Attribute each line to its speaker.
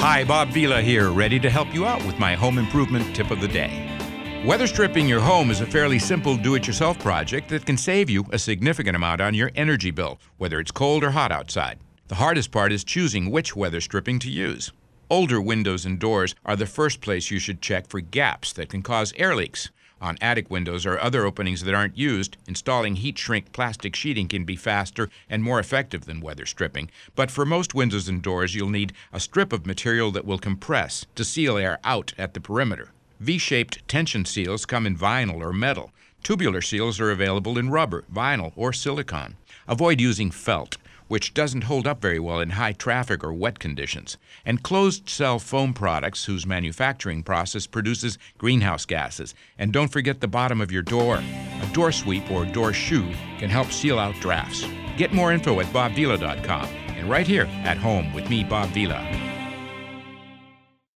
Speaker 1: Hi, Bob Vila here, ready to help you out with my home improvement tip of the day. Weather stripping your home is a fairly simple do-it-yourself project that can save you a significant amount on your energy bill, whether it's cold or hot outside. The hardest part is choosing which weather stripping to use. Older windows and doors are the first place you should check for gaps that can cause air leaks. On attic windows or other openings that aren't used, installing heat-shrink plastic sheeting can be faster and more effective than weather stripping. But for most windows and doors, you'll need a strip of material that will compress to seal air out at the perimeter. V-shaped tension seals come in vinyl or metal. Tubular seals are available in rubber, vinyl, or silicone. Avoid using felt, which doesn't hold up very well in high traffic or wet conditions. And closed-cell foam products whose manufacturing process produces greenhouse gases. And don't forget the bottom of your door. A door sweep or door shoe can help seal out drafts. Get more info at bobvila.com and right here at home with me, Bob Vila.